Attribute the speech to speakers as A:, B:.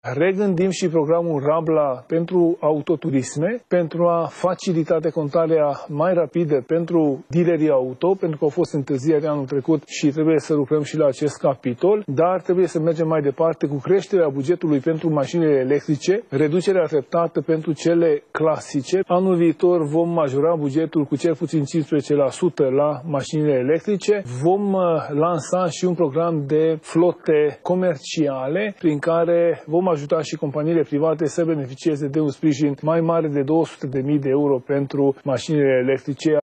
A: Regândim și programul Rabla pentru autoturisme, pentru a facilita decontarea mai rapidă pentru dealerii auto, pentru că au fost întârzieri anul trecut și trebuie să lucrăm și la acest capitol, dar trebuie să mergem mai departe cu creșterea bugetului pentru mașinile electrice, reducerea treptată pentru cele clasice. Anul viitor vom majora bugetul cu cel puțin 15% la mașinile electrice. Vom lansa și un program de flote comerciale prin care vom ajuta și companiile private să beneficieze de un sprijin mai mare de 200.000 de euro pentru mașinile electrice.